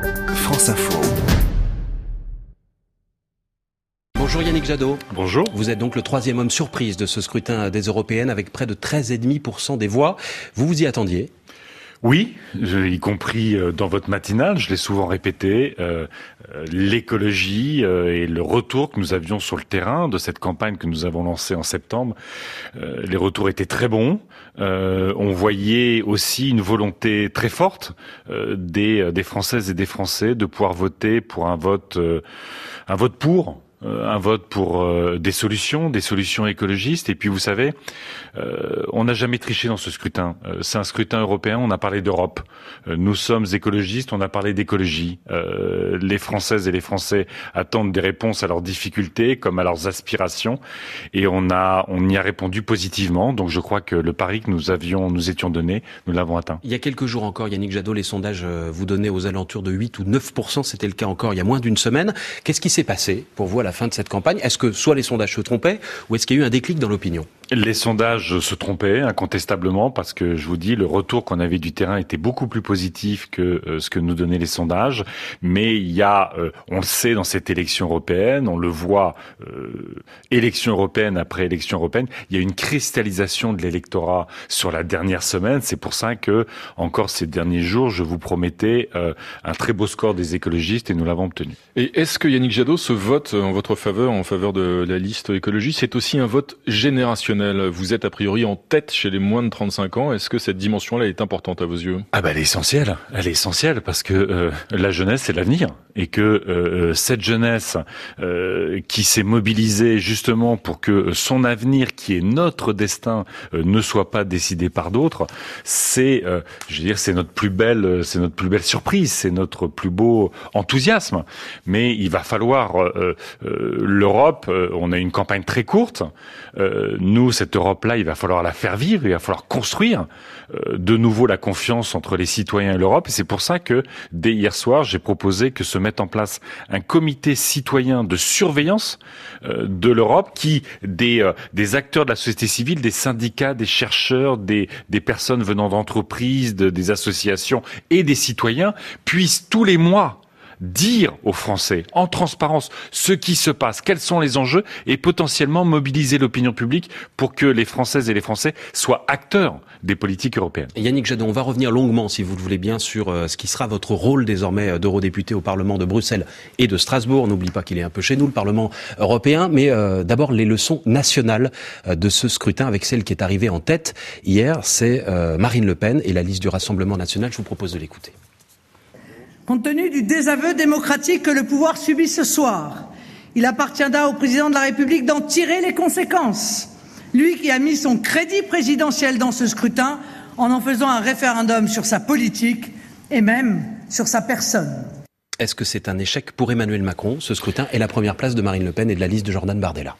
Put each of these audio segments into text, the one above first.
France Info. Bonjour Yannick Jadot. Bonjour. Vous êtes donc le troisième homme surprise de ce scrutin des européennes avec près de 13,5% des voix. Vous vous y attendiez ? Oui, y compris dans votre matinale, je l'ai souvent répété, l'écologie et le retour que nous avions sur le terrain de cette campagne que nous avons lancée en septembre, les retours étaient très bons. On voyait aussi une volonté très forte des Françaises et des Français de pouvoir voter pour un vote pour. Un vote pour des solutions écologistes. Et puis vous savez, on n'a jamais triché dans ce scrutin. C'est un scrutin européen, on a parlé d'Europe. Nous sommes écologistes, on a parlé d'écologie. Les Françaises et les Français attendent des réponses à leurs difficultés comme à leurs aspirations. Et on y a répondu positivement. Donc je crois que le pari que nous étions donné, nous l'avons atteint. Il y a quelques jours encore, Yannick Jadot, les sondages vous donnaient aux alentours de 8 ou 9%. C'était le cas encore il y a moins d'une semaine. Qu'est-ce qui s'est passé pour vous à la fin de cette campagne? Est-ce que soit les sondages se trompaient ou est-ce qu'il y a eu un déclic dans l'opinion? Les sondages se trompaient incontestablement parce que je vous dis, le retour qu'on avait du terrain était beaucoup plus positif que ce que nous donnaient les sondages. Mais il y a, on le sait dans cette élection européenne, on le voit élection européenne après élection européenne, il y a une cristallisation de l'électorat sur la dernière semaine. C'est pour ça que, encore ces derniers jours, je vous promettais un très beau score des écologistes et nous l'avons obtenu. Et est-ce que Yannick Jadot, ce vote en votre faveur, en faveur de la liste écologie, c'est aussi un vote générationnel? Vous êtes a priori en tête chez les moins de 35 ans. Est-ce que cette dimension-là est importante à vos yeux? Elle est essentielle. Elle est essentielle parce que la jeunesse, c'est l'avenir. Et que cette jeunesse qui s'est mobilisée justement pour que son avenir, qui est notre destin, ne soit pas décidé par d'autres, c'est notre plus belle surprise, c'est notre plus beau enthousiasme. Mais il va falloir l'Europe. On a une campagne très courte. Nous, cette Europe-là, il va falloir la faire vivre. Il va falloir construire de nouveau la confiance entre les citoyens et l'Europe. Et c'est pour ça que dès hier soir, j'ai proposé que se mette en place un comité citoyen de surveillance de l'Europe qui des acteurs de la société civile, des syndicats, des chercheurs, des personnes venant d'entreprises, des associations et des citoyens puissent tous les mois dire aux Français, en transparence, ce qui se passe, quels sont les enjeux, et potentiellement mobiliser l'opinion publique pour que les Françaises et les Français soient acteurs des politiques européennes. Yannick Jadot, on va revenir longuement, si vous le voulez bien, sur ce qui sera votre rôle désormais d'eurodéputé au Parlement de Bruxelles et de Strasbourg. On n'oublie pas qu'il est un peu chez nous, le Parlement européen, mais d'abord les leçons nationales de ce scrutin avec celle qui est arrivée en tête hier, c'est Marine Le Pen et la liste du Rassemblement national. Je vous propose de l'écouter. Compte tenu du désaveu démocratique que le pouvoir subit ce soir, il appartiendra au président de la République d'en tirer les conséquences. Lui qui a mis son crédit présidentiel dans ce scrutin en faisant un référendum sur sa politique et même sur sa personne. Est-ce que c'est un échec pour Emmanuel Macron, ce scrutin, et la première place de Marine Le Pen et de la liste de Jordan Bardella?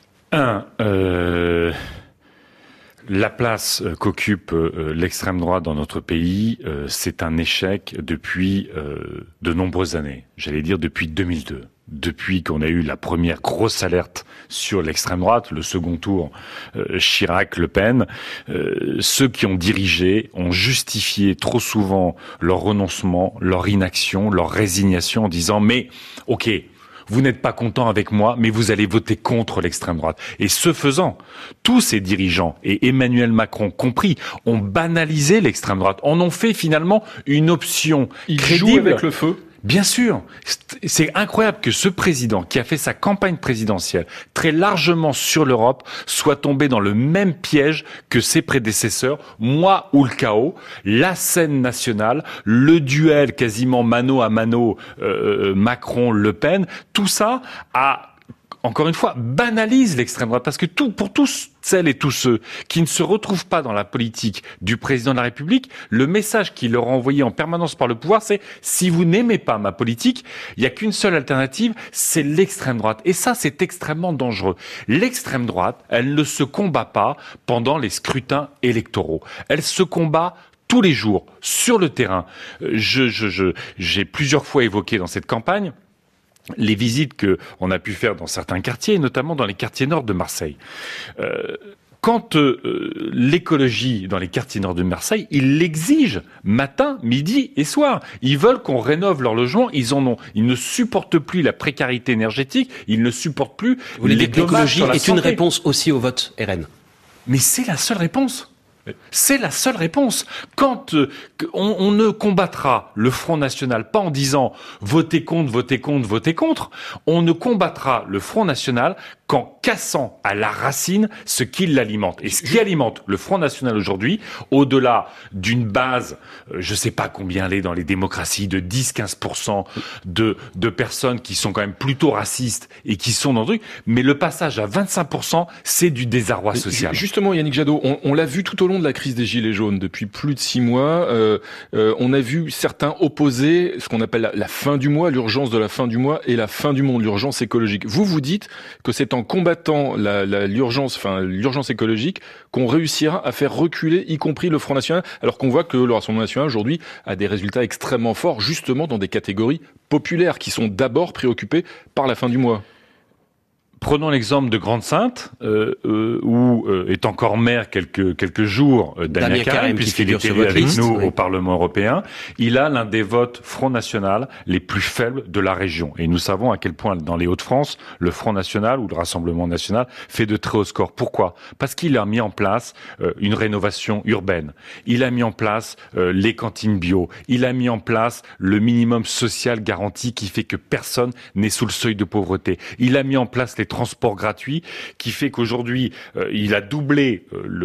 La place qu'occupe l'extrême droite dans notre pays, c'est un échec depuis de nombreuses années. J'allais dire depuis 2002. Depuis qu'on a eu la première grosse alerte sur l'extrême droite, le second tour Chirac-Le Pen, ceux qui ont dirigé ont justifié trop souvent leur renoncement, leur inaction, leur résignation en disant « mais ok ». Vous n'êtes pas content avec moi, mais vous allez voter contre l'extrême droite. Et ce faisant, tous ces dirigeants, et Emmanuel Macron compris, ont banalisé l'extrême droite. En ont fait finalement une option crédible. Jouent avec le feu. Bien sûr, c'est incroyable que ce président qui a fait sa campagne présidentielle très largement sur l'Europe soit tombé dans le même piège que ses prédécesseurs, moi ou le chaos, la scène nationale, le duel quasiment mano à mano Macron-Le Pen, tout ça a encore une fois, banalise l'extrême droite. Parce que pour tous celles et tous ceux qui ne se retrouvent pas dans la politique du président de la République, le message qu'il leur a envoyé en permanence par le pouvoir, c'est « si vous n'aimez pas ma politique, il n'y a qu'une seule alternative, c'est l'extrême droite ». Et ça, c'est extrêmement dangereux. L'extrême droite, elle ne se combat pas pendant les scrutins électoraux. Elle se combat tous les jours, sur le terrain. J'ai plusieurs fois évoqué dans cette campagne les visites qu'on a pu faire dans certains quartiers, notamment dans les quartiers nord de Marseille. Quand l'écologie dans les quartiers nord de Marseille, ils l'exigent matin, midi et soir. Ils veulent qu'on rénove leur logement. Ils ne supportent plus la précarité énergétique. Ils ne supportent plus les dommages sur la santé. Est une réponse aussi au vote RN. Mais c'est la seule réponse. C'est la seule réponse. Quand on ne combattra le Front National pas en disant votez contre, votez contre, votez contre, on ne combattra le Front National qu'en cassant à la racine ce qui l'alimente. Et ce qui alimente le Front National aujourd'hui, au-delà d'une base, je sais pas combien elle est dans les démocraties, de 10-15% de personnes qui sont quand même plutôt racistes et qui sont dans le truc, mais le passage à 25%, c'est du désarroi social. Justement, Yannick Jadot, on l'a vu tout au long de la crise des Gilets jaunes, depuis plus de 6 mois, on a vu certains opposer ce qu'on appelle la fin du mois, l'urgence de la fin du mois et la fin du monde, l'urgence écologique. Vous dites que c'est en combattant l'urgence écologique qu'on réussira à faire reculer, y compris le Front National, alors qu'on voit que le Rassemblement National aujourd'hui a des résultats extrêmement forts, justement dans des catégories populaires qui sont d'abord préoccupées par la fin du mois. Prenons l'exemple de Grande-Sainte, où est encore maire quelques jours Damien Carême, puisqu'il est élu avec nous au Parlement européen. Il a l'un des votes Front National les plus faibles de la région. Et nous savons à quel point, dans les Hauts-de-France, le Front National ou le Rassemblement National fait de très hauts scores. Pourquoi ? Parce qu'il a mis en place une rénovation urbaine. Il a mis en place les cantines bio. Il a mis en place le minimum social garanti qui fait que personne n'est sous le seuil de pauvreté. Il a mis en place les transports gratuits, qui fait qu'aujourd'hui, il a doublé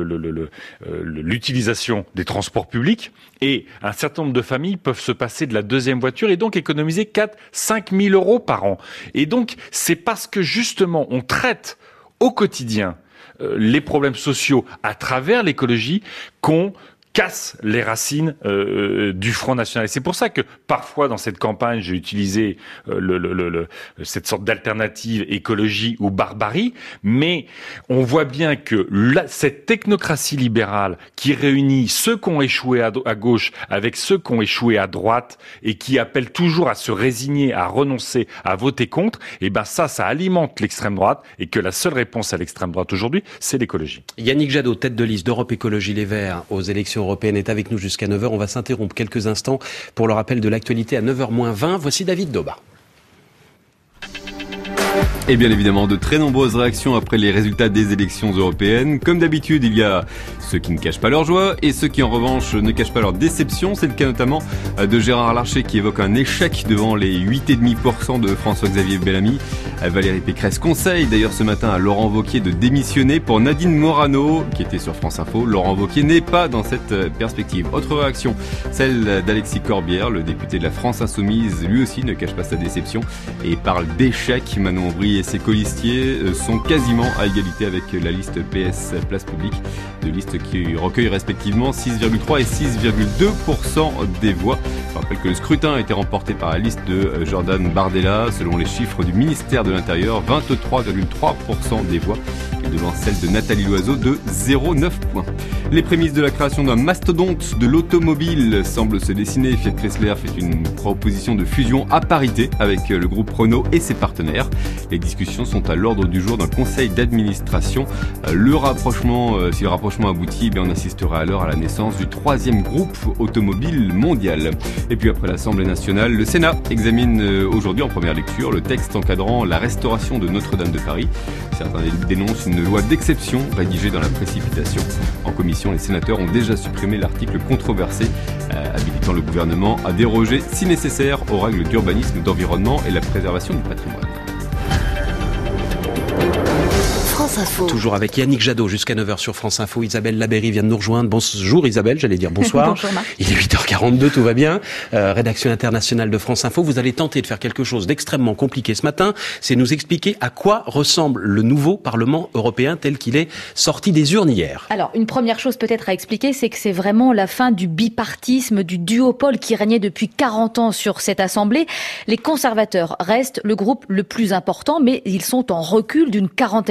l'utilisation des transports publics, et un certain nombre de familles peuvent se passer de la deuxième voiture et donc économiser 4-5 000 euros par an. Et donc, c'est parce que justement, on traite au quotidien les problèmes sociaux à travers l'écologie qu'on casse les racines du Front National. Et c'est pour ça que parfois dans cette campagne, j'ai utilisé cette sorte d'alternative écologie ou barbarie, mais on voit bien que cette technocratie libérale qui réunit ceux qui ont échoué à gauche avec ceux qui ont échoué à droite et qui appellent toujours à se résigner, à renoncer, à voter contre, et ben ça alimente l'extrême droite, et que la seule réponse à l'extrême droite aujourd'hui, c'est l'écologie. Yannick Jadot, tête de liste d'Europe Écologie Les Verts aux élections européenne, est avec nous jusqu'à 9h. On va s'interrompre quelques instants pour le rappel de l'actualité à 9h-20. Voici David Doba. Et bien évidemment, de très nombreuses réactions après les résultats des élections européennes. Comme d'habitude, il y a ceux qui ne cachent pas leur joie et ceux qui en revanche ne cachent pas leur déception. C'est le cas notamment de Gérard Larcher qui évoque un échec devant les 8,5% de François-Xavier Bellamy. Valérie Pécresse conseille d'ailleurs ce matin à Laurent Wauquiez de démissionner. Pour Nadine Morano, qui était sur France Info, Laurent Wauquiez n'est pas dans cette perspective. Autre réaction, celle d'Alexis Corbière, le député de la France Insoumise, lui aussi ne cache pas sa déception et parle d'échec. Manon Aubry et ses colistiers sont quasiment à égalité avec la liste PS Place Publique, de listes qui recueillent respectivement 6,3 et 6,2% des voix. Je rappelle que le scrutin a été remporté par la liste de Jordan Bardella, selon les chiffres du ministère de l'Intérieur, 23,3% des voix, et devant celle de Nathalie Loiseau de 0,9 points. Les prémices de la création d'un mastodonte de l'automobile semblent se dessiner. Fiat Chrysler fait une proposition de fusion à parité avec le groupe Renault et ses partenaires. Les discussions sont à l'ordre du jour d'un conseil d'administration. Si le rapprochement aboutit, on assistera alors à la naissance du 3e groupe automobile mondial. Et puis après l'Assemblée nationale, le Sénat examine aujourd'hui en première lecture le texte encadrant la restauration de Notre-Dame de Paris. Certains dénoncent une loi d'exception rédigée dans la précipitation. En commission, les sénateurs ont déjà supprimé l'article controversé habilitant le gouvernement à déroger si nécessaire aux règles d'urbanisme, d'environnement et la préservation du patrimoine. France Info. Toujours avec Yannick Jadot jusqu'à 9h sur France Info. Isabelle Labéry vient de nous rejoindre. Bonjour Isabelle, j'allais dire bonsoir. Bonjour Marc. Il est 8h42, tout va bien. Rédaction internationale de France Info. Vous allez tenter de faire quelque chose d'extrêmement compliqué ce matin. C'est nous expliquer à quoi ressemble le nouveau Parlement européen tel qu'il est sorti des urnes hier. Alors, une première chose peut-être à expliquer, c'est que c'est vraiment la fin du bipartisme, du duopole qui régnait depuis 40 ans sur cette Assemblée. Les conservateurs restent le groupe le plus important, mais ils sont en recul d'une quarantaine de sièges.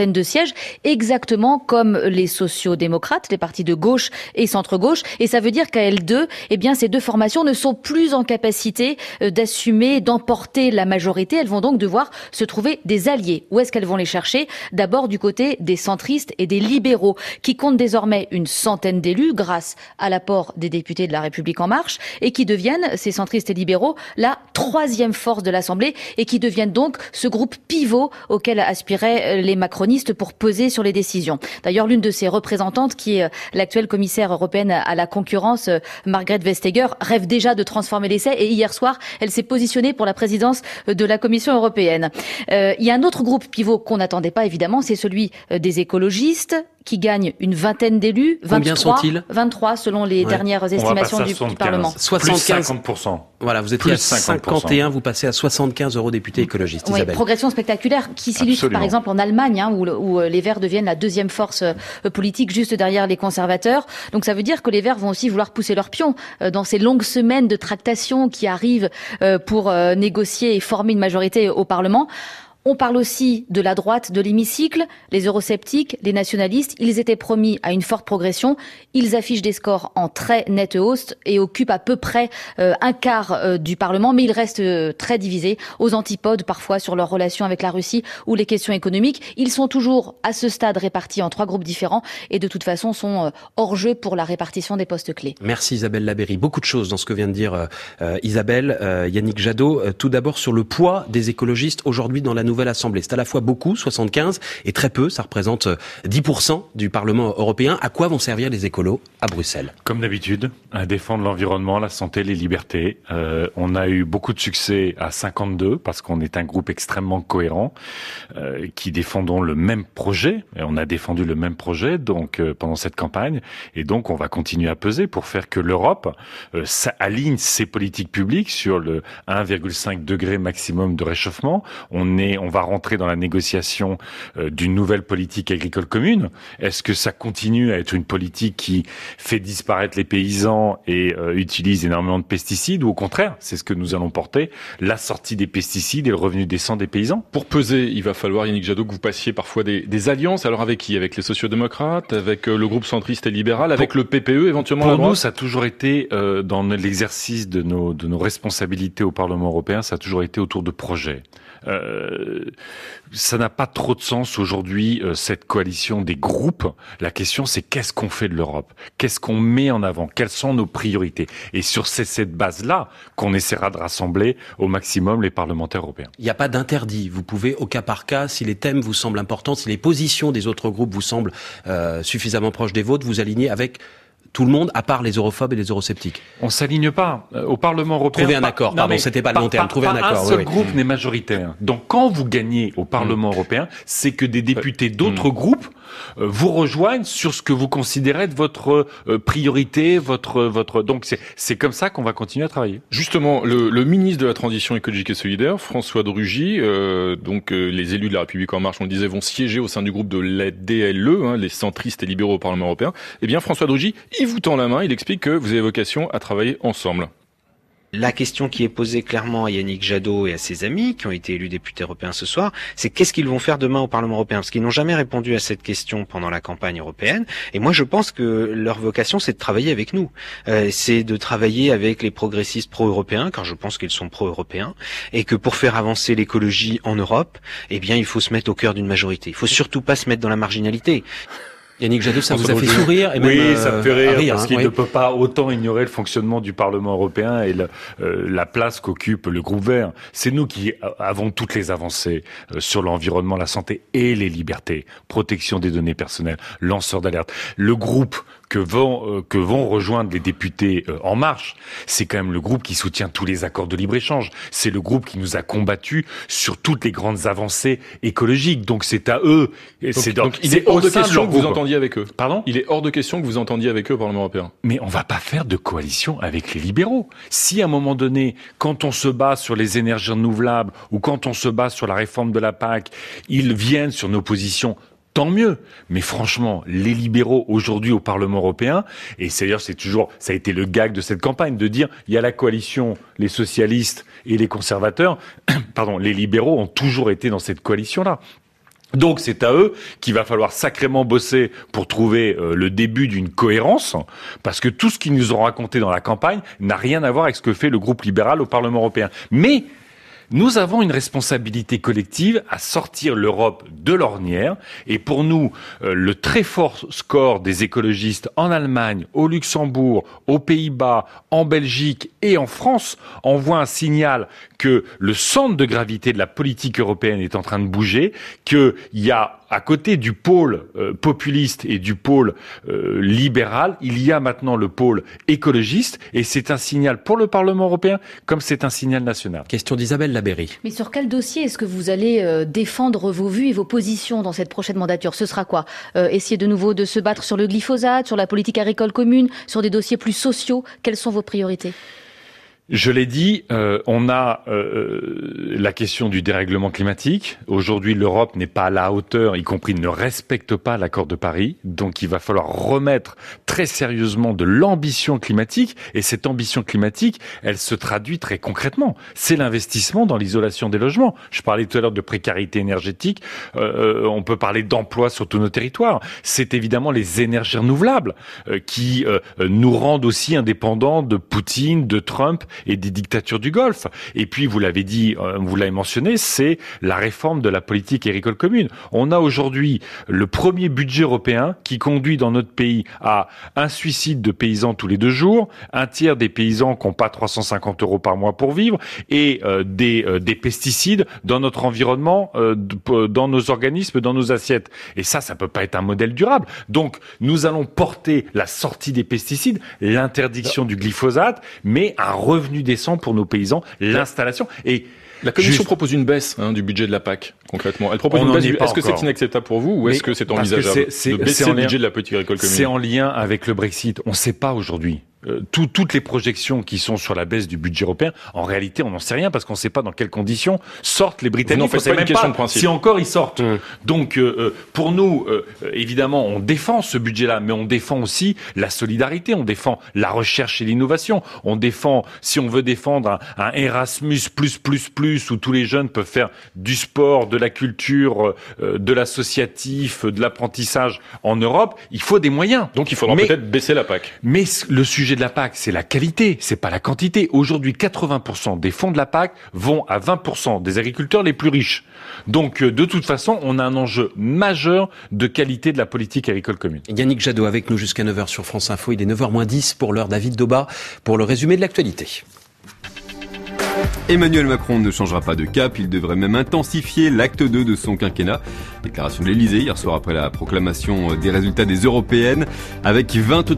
sièges, exactement comme les sociaux-démocrates, les partis de gauche et centre-gauche. Et ça veut dire qu'à L2, eh bien, ces deux formations ne sont plus en capacité d'assumer, d'emporter la majorité. Elles vont donc devoir se trouver des alliés. Où est-ce qu'elles vont les chercher ? D'abord du côté des centristes et des libéraux, qui comptent désormais une centaine d'élus grâce à l'apport des députés de La République En Marche, et qui deviennent, ces centristes et libéraux, la troisième force de l'Assemblée, et qui deviennent donc ce groupe pivot auquel aspiraient les macronistes pour peser sur les décisions. D'ailleurs, l'une de ces représentantes, qui est l'actuelle commissaire européenne à la concurrence, Margrethe Vestager, rêve déjà de transformer l'essai, et hier soir, elle s'est positionnée pour la présidence de la Commission européenne. Il y a un autre groupe pivot qu'on n'attendait pas, évidemment, c'est celui des écologistes, qui gagnent une vingtaine d'élus. Combien sont-ils ? 23 selon les dernières estimations du Parlement. 75. Plus 50%. Voilà, vous étiez à 51, vous passez à 75 eurodéputés écologistes. Oui, Isabelle. Progression spectaculaire qui s'illustre par exemple en Allemagne, où les Verts deviennent la deuxième force politique juste derrière les conservateurs. Donc ça veut dire que les Verts vont aussi vouloir pousser leur pion dans ces longues semaines de tractation qui arrivent pour négocier et former une majorité au Parlement. On parle aussi de la droite de l'hémicycle, les eurosceptiques, les nationalistes. Ils étaient promis à une forte progression. Ils affichent des scores en très nette hausse et occupent à peu près un quart du Parlement, mais ils restent très divisés, aux antipodes parfois sur leurs relations avec la Russie ou les questions économiques. Ils sont toujours à ce stade répartis en 3 groupes différents et de toute façon sont hors jeu pour la répartition des postes clés. Merci Isabelle Labeyrie. Beaucoup de choses dans ce que vient de dire Isabelle. Yannick Jadot, tout d'abord sur le poids des écologistes aujourd'hui dans la nouvelle Assemblée. C'est à la fois beaucoup, 75, et très peu, ça représente 10% du Parlement européen. À quoi vont servir les écolos à Bruxelles ? Comme d'habitude, à défendre l'environnement, la santé, les libertés. On a eu beaucoup de succès à 52, parce qu'on est un groupe extrêmement cohérent, qui défendons le même projet, et on a défendu le même projet donc pendant cette campagne, et donc on va continuer à peser pour faire que l'Europe aligne ses politiques publiques sur le 1,5 degré maximum de réchauffement. On va rentrer dans la négociation d'une nouvelle politique agricole commune. Est-ce que ça continue à être une politique qui fait disparaître les paysans et utilise énormément de pesticides, ou au contraire, c'est ce que nous allons porter, la sortie des pesticides et le revenu décent des paysans ? Pour peser, il va falloir, Yannick Jadot, que vous passiez parfois des alliances. Alors avec qui ? Avec les sociaux-démocrates, avec le groupe centriste et libéral, avec le PPE, éventuellement la droite ? Pour nous, ça a toujours été, dans l'exercice de nos responsabilités au Parlement européen, ça a toujours été autour de projets. Ça n'a pas trop de sens aujourd'hui, cette coalition des groupes. La question, c'est qu'est-ce qu'on fait de l'Europe ? Qu'est-ce qu'on met en avant ? Quelles sont nos priorités ? Et sur cette base-là qu'on essaiera de rassembler au maximum les parlementaires européens. Il n'y a pas d'interdit. Vous pouvez, au cas par cas, si les thèmes vous semblent importants, si les positions des autres groupes vous semblent suffisamment proches des vôtres, vous aligner avec tout le monde, à part les eurosceptiques et les eurosceptiques. On s'aligne pas. Au Parlement européen... Trouver un accord, c'était pas le bon terme. Trouver un accord. Un seul groupe n'est majoritaire. Donc quand vous gagnez au Parlement européen, c'est que des députés d'autres groupes vous rejoignent sur ce que vous considérez être votre priorité, votre. Donc c'est comme ça qu'on va continuer à travailler. Justement, le ministre de la Transition écologique et solidaire, François de Rugy, les élus de La République En Marche, on le disait, vont siéger au sein du groupe de la DLE, les centristes et libéraux au Parlement européen. Eh bien, François de Rugy, il vous tend la main, il explique que vous avez vocation à travailler ensemble. La question qui est posée clairement à Yannick Jadot et à ses amis, qui ont été élus députés européens ce soir, c'est qu'est-ce qu'ils vont faire demain au Parlement européen ? Parce qu'ils n'ont jamais répondu à cette question pendant la campagne européenne. Et moi, je pense que leur vocation, c'est de travailler avec nous. C'est de travailler avec les progressistes pro-européens, car je pense qu'ils sont pro-européens. Et que pour faire avancer l'écologie en Europe, eh bien, il faut se mettre au cœur d'une majorité. Il faut surtout pas se mettre dans la marginalité. Yannick Jadot, ça vous a fait sourire et oui, même ça me fait rire, parce qu'il oui. ne peut pas autant ignorer le fonctionnement du Parlement européen et la place qu'occupe le groupe Vert. C'est nous qui avons toutes les avancées sur l'environnement, la santé et les libertés, protection des données personnelles, lanceurs d'alerte. Le groupe que vont rejoindre les députés En Marche, c'est quand même le groupe qui soutient tous les accords de libre-échange. C'est le groupe qui nous a combattus sur toutes les grandes avancées écologiques. Donc c'est à eux. Donc il est hors de question que vous entendiez avec eux. Pardon ? Il est hors de question que vous entendiez avec eux au Parlement européen. Mais on va pas faire de coalition avec les libéraux. Si à un moment donné, quand on se bat sur les énergies renouvelables ou quand on se bat sur la réforme de la PAC, ils viennent sur nos positions, tant mieux. Mais franchement, les libéraux aujourd'hui au Parlement européen, et d'ailleurs ça a été le gag de cette campagne, de dire il y a la coalition, les socialistes et les conservateurs, les libéraux ont toujours été dans cette coalition-là. Donc c'est à eux qu'il va falloir sacrément bosser pour trouver le début d'une cohérence, parce que tout ce qu'ils nous ont raconté dans la campagne n'a rien à voir avec ce que fait le groupe libéral au Parlement européen. Mais nous avons une responsabilité collective à sortir l'Europe de l'ornière. Et pour nous, le très fort score des écologistes en Allemagne, au Luxembourg, aux Pays-Bas, en Belgique et en France envoie un signal que le centre de gravité de la politique européenne est en train de bouger, qu'il y a à côté du pôle populiste et du pôle libéral, il y a maintenant le pôle écologiste, et c'est un signal pour le Parlement européen comme c'est un signal national. Question d'Isabelle Labéry. Mais sur quel dossier est-ce que vous allez défendre vos vues et vos positions dans cette prochaine mandature? Ce sera quoi? Essayer de nouveau de se battre sur le glyphosate, sur la politique agricole commune, sur des dossiers plus sociaux? Quelles sont vos priorités? Je l'ai dit, on a la question du dérèglement climatique. Aujourd'hui, l'Europe n'est pas à la hauteur, y compris ne respecte pas l'accord de Paris. Donc, il va falloir remettre très sérieusement de l'ambition climatique. Et cette ambition climatique, elle se traduit très concrètement. C'est l'investissement dans l'isolation des logements. Je parlais tout à l'heure de précarité énergétique. On peut parler d'emploi sur tous nos territoires. C'est évidemment les énergies renouvelables qui nous rendent aussi indépendants de Poutine, de Trump et des dictatures du Golfe. Et puis, vous l'avez dit, vous l'avez mentionné, c'est la réforme de la politique agricole commune. On a aujourd'hui le premier budget européen qui conduit dans notre pays à un suicide de paysans tous les 2 jours, un tiers des paysans qui n'ont pas 350 € par mois pour vivre, et des pesticides dans notre environnement, dans nos organismes, dans nos assiettes. Et ça peut pas être un modèle durable. Donc, nous allons porter la sortie des pesticides, l'interdiction du glyphosate, mais un revenu décent pour nos paysans, l'installation. Et la Commission propose une baisse du budget de la PAC, concrètement. Elle propose une baisse. Est-ce que c'est inacceptable pour vous ou est-ce que c'est envisageable de baisser le budget de la politique agricole commune? C'est en lien avec le Brexit. On ne sait pas aujourd'hui. Toutes les projections qui sont sur la baisse du budget européen, en réalité, on n'en sait rien parce qu'on ne sait pas dans quelles conditions sortent les Britanniques. On n'en fait pas une question de principe. Si encore ils sortent. Donc, pour nous, évidemment, on défend ce budget-là, mais on défend aussi la solidarité, on défend la recherche et l'innovation, on défend, si on veut défendre un Erasmus++, où tous les jeunes peuvent faire du sport, de la culture, de l'associatif, de l'apprentissage en Europe, il faut des moyens. Donc, il faudra peut-être baisser la PAC. Mais le sujet de la PAC, c'est la qualité, c'est pas la quantité. Aujourd'hui, 80% des fonds de la PAC vont à 20% des agriculteurs les plus riches. Donc, de toute façon, on a un enjeu majeur de qualité de la politique agricole commune. Yannick Jadot avec nous jusqu'à 9h sur France Info. Il est 9h moins 10 pour l'heure. David Doba pour le résumé de l'actualité. Emmanuel Macron ne changera pas de cap, il devrait même intensifier l'acte 2 de son quinquennat. Déclaration de l'Elysée hier soir après la proclamation des résultats des européennes. Avec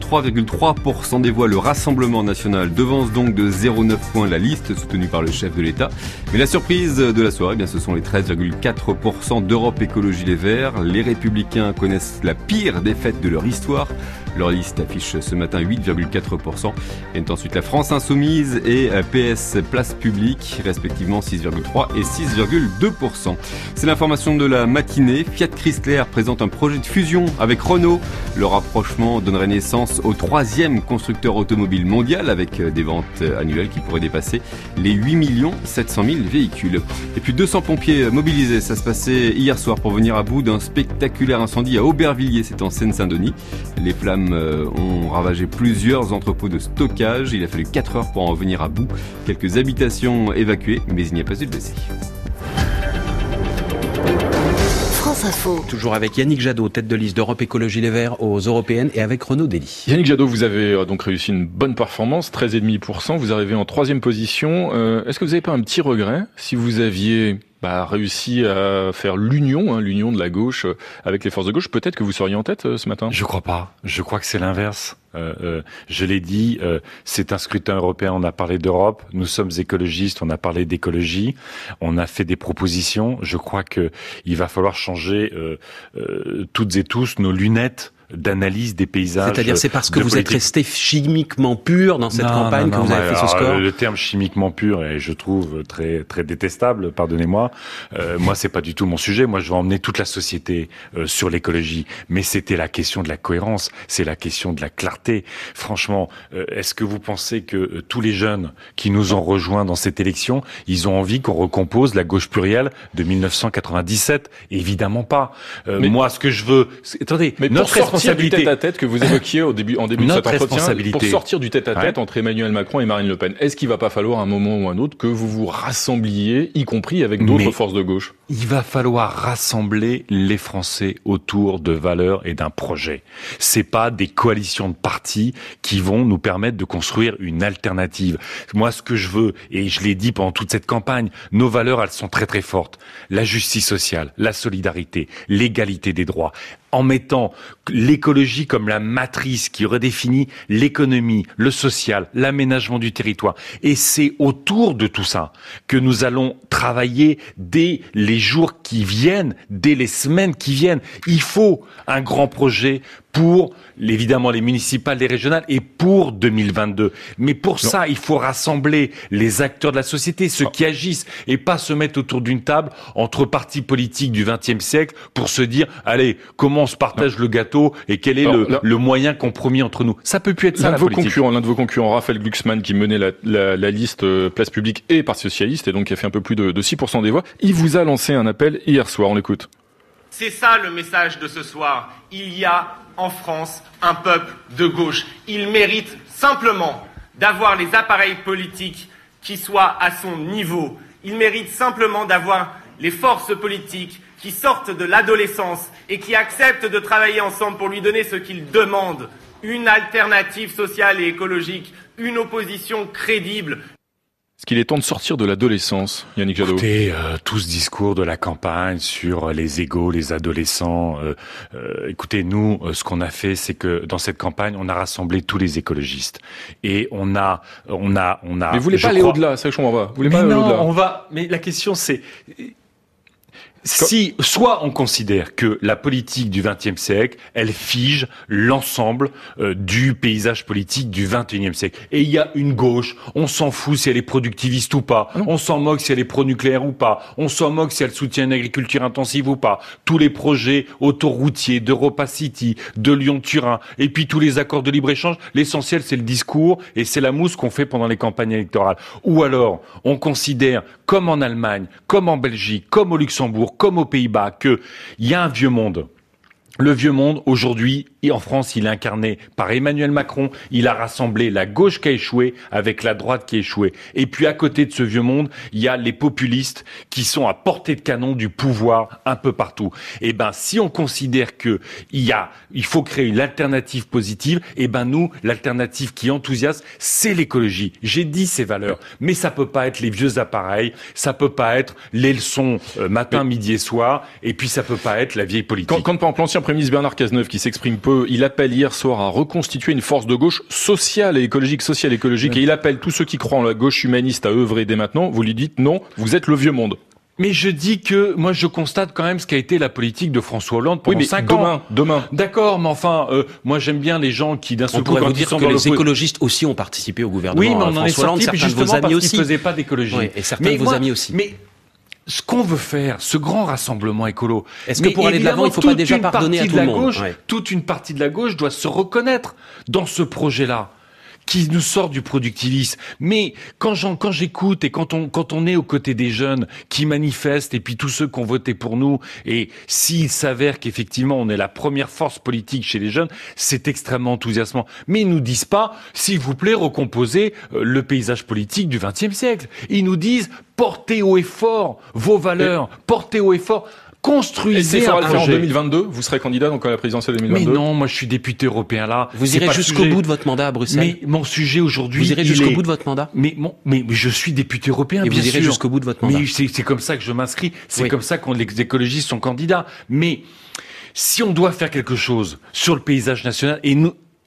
23,3% des voix, le Rassemblement national devance donc de 0,9 points la liste soutenue par le chef de l'État. Mais la surprise de la soirée, ce sont les 13,4% d'Europe Écologie Les Verts. Les Républicains connaissent la pire défaite de leur histoire. Leur liste affiche ce matin 8,4%. Viennent ensuite la France Insoumise et PS Place Publique, respectivement 6,3% et 6,2%. C'est l'information de la matinée. Fiat Chrysler présente un projet de fusion avec Renault. Le rapprochement donnerait naissance au 3e constructeur automobile mondial avec des ventes annuelles qui pourraient dépasser les 8 700 000 véhicules. Et puis 200 pompiers mobilisés. Ça se passait hier soir pour venir à bout d'un spectaculaire incendie à Aubervilliers, c'est en Seine-Saint-Denis. Les flammes ont ravagé plusieurs entrepôts de stockage. Il a fallu 4 heures pour en venir à bout. Quelques habitations évacuées, mais il n'y a pas eu de blessés. France Info. Toujours avec Yannick Jadot, tête de liste d'Europe Écologie Les Verts aux Européennes, et avec Renaud Dely. Yannick Jadot, vous avez donc réussi une bonne performance, 13,5%. Vous arrivez en 3e position. Est-ce que vous n'avez pas un petit regret si vous aviez réussi à faire l'union de la gauche avec les forces de gauche? Peut-être que vous seriez en tête ce matin. Je crois pas. Je crois que c'est l'inverse. Je l'ai dit, c'est un scrutin européen, on a parlé d'Europe, nous sommes écologistes, on a parlé d'écologie, on a fait des propositions. Je crois que il va falloir changer toutes et tous nos lunettes d'analyse des paysages. C'est-à-dire, c'est parce que vous êtes resté chimiquement pur dans cette campagne que vous avez fait ce score? Le terme chimiquement pur est, je trouve, très très détestable, pardonnez-moi. Moi, c'est pas du tout mon sujet. Moi, je veux emmener toute la société sur l'écologie. Mais c'était la question de la cohérence, c'est la question de la clarté. Franchement, est-ce que vous pensez que tous les jeunes qui nous ont rejoints dans cette élection, ils ont envie qu'on recompose la gauche plurielle de 1997? Évidemment pas. Moi, ce que je veux... Attendez, mais notre responsabilité... du tête-à-tête que vous évoquiez en début de cet entretien, pour sortir du tête-à-tête Ouais. entre Emmanuel Macron et Marine Le Pen, est-ce qu'il va pas falloir un moment ou un autre que vous vous rassembliez, y compris avec d'autres forces de gauche? Il va falloir rassembler les Français autour de valeurs et d'un projet. C'est pas des coalitions de partis qui vont nous permettre de construire une alternative. Moi, ce que je veux, et je l'ai dit pendant toute cette campagne, nos valeurs, elles sont très très fortes. La justice sociale, la solidarité, l'égalité des droits. En mettant l'écologie comme la matrice qui redéfinit l'économie, le social, l'aménagement du territoire. Et c'est autour de tout ça que nous allons travailler dès les jours qui viennent, dès les semaines qui viennent. Il faut un grand projet pour, évidemment, les municipales, les régionales et pour 2022. Mais pour ça, il faut rassembler les acteurs de la société, ceux qui agissent, et pas se mettre autour d'une table entre partis politiques du XXe siècle pour se dire, allez, comment on se partage le gâteau et quel est le moyen compromis entre nous. Ça peut plus être ça, la politique. L'un de vos concurrents, Raphaël Glucksmann, qui menait la liste Place Publique et Parti Socialiste, et donc qui a fait un peu plus de 6% des voix, il vous a lancé un appel hier soir. On l'écoute. C'est ça le message de ce soir. Il y a en France un peuple de gauche. Il mérite simplement d'avoir les appareils politiques qui soient à son niveau. Il mérite simplement d'avoir les forces politiques qui sortent de l'adolescence et qui acceptent de travailler ensemble pour lui donner ce qu'il demande. Une alternative sociale et écologique, une opposition crédible. Est-ce qu'il est temps de sortir de l'adolescence, Yannick Jadot? Écoutez, tout ce discours de la campagne sur les égos, les adolescents, écoutez, nous, ce qu'on a fait, c'est que dans cette campagne, on a rassemblé tous les écologistes. Et on a. Mais vous voulez pas aller au-delà, ça je comprends pas. Vous voulez pas aller au-delà? Mais la question c'est. Si, soit on considère que la politique du XXe siècle, elle fige l'ensemble du paysage politique du XXIe siècle. Et il y a une gauche, on s'en fout si elle est productiviste ou pas, on s'en moque si elle est pro-nucléaire ou pas, on s'en moque si elle soutient une agriculture intensive ou pas. Tous les projets autoroutiers d'Europa City, de Lyon-Turin, et puis tous les accords de libre-échange, l'essentiel c'est le discours et c'est la mousse qu'on fait pendant les campagnes électorales. Ou alors, on considère, comme en Allemagne, comme en Belgique, comme au Luxembourg, comme aux Pays-Bas, qu'il y a un vieux monde. Le vieux monde, aujourd'hui, et en France, il est incarné par Emmanuel Macron. Il a rassemblé la gauche qui a échoué avec la droite qui a échoué. Et puis, à côté de ce vieux monde, il y a les populistes qui sont à portée de canon du pouvoir un peu partout. Et ben, si on considère que il faut créer une alternative positive, et ben, nous, l'alternative qui enthousiasme, c'est l'écologie. J'ai dit ces valeurs. Mais ça peut pas être les vieux appareils. Ça peut pas être les leçons matin, midi et soir. Et puis, ça peut pas être la vieille politique. Quand par exemple, l'ancien Premier ministre Bernard Cazeneuve, qui s'exprime peu, il appelle hier soir à reconstituer une force de gauche sociale et écologique, et il appelle tous ceux qui croient en la gauche humaniste à œuvrer dès maintenant. Vous lui dites non, vous êtes le vieux monde. Mais je dis que, moi, je constate quand même ce qu'a été la politique de François Hollande pendant 5 ans. Demain. D'accord, mais enfin, moi, j'aime bien les gens qui, d'un seul coup, quand ils sont dans les écologistes aussi ont participé au gouvernement. Oui, mais on en est sorti, Hollande, justement, parce qu'ils faisaient pas d'écologie. Oui, et certains de vos amis aussi. Mais ce qu'on veut faire, ce grand rassemblement écolo. Est-ce que pour aller de l'avant, il ne faut pas déjà pardonner à tout le monde? Toute une partie de la gauche doit se reconnaître dans ce projet-là, qui nous sort du productivisme. Mais quand j'écoute et quand on est aux côtés des jeunes qui manifestent et puis tous ceux qui ont voté pour nous, et s'il s'avère qu'effectivement on est la première force politique chez les jeunes, c'est extrêmement enthousiasmant. Mais ils nous disent pas, s'il vous plaît, recomposez le paysage politique du XXe siècle. Ils nous disent, portez haut et fort vos valeurs, portez haut et fort. Construisez un projet. En 2022, vous serez candidat donc à la présidentielle 2022. Mais non, moi je suis député européen là. Vous irez jusqu'au bout de votre mandat à Bruxelles. Mais mon sujet aujourd'hui, vous irez jusqu'au bout de votre mandat. Mais je suis député européen, et bien sûr. Vous irez jusqu'au bout de votre mandat. Mais c'est comme ça que je m'inscris. C'est comme ça que les écologistes sont candidats. Mais si on doit faire quelque chose sur le paysage national, et nous,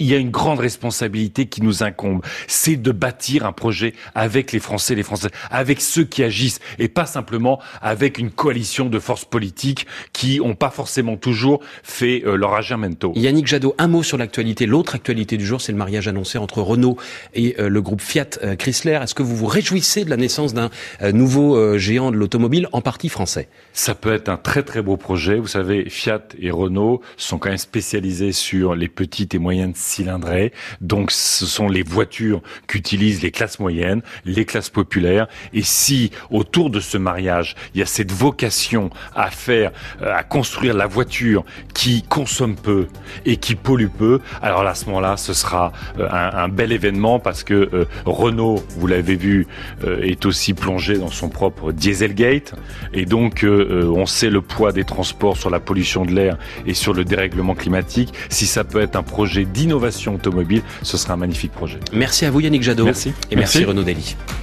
il y a une grande responsabilité qui nous incombe. C'est de bâtir un projet avec les Français, avec ceux qui agissent et pas simplement avec une coalition de forces politiques qui n'ont pas forcément toujours fait leur aggiornamento. Yannick Jadot, un mot sur l'actualité. L'autre actualité du jour, c'est le mariage annoncé entre Renault et le groupe Fiat Chrysler. Est-ce que vous vous réjouissez de la naissance d'un nouveau géant de l'automobile, en partie français? Ça peut être un très très beau projet. Vous savez, Fiat et Renault sont quand même spécialisés sur les petites et moyennes cylindrées. Donc ce sont les voitures qu'utilisent les classes moyennes, les classes populaires. Et si autour de ce mariage, il y a cette vocation à construire la voiture qui consomme peu et qui pollue peu, alors là, à ce moment-là, ce sera un bel événement parce que Renault, vous l'avez vu, est aussi plongé dans son propre Dieselgate. Et donc, on sait le poids des transports sur la pollution de l'air et sur le dérèglement climatique. Si ça peut être un projet d'innovation automobile, ce sera un magnifique projet. Merci à vous Yannick Jadot. Merci. Et merci Renaud Dely.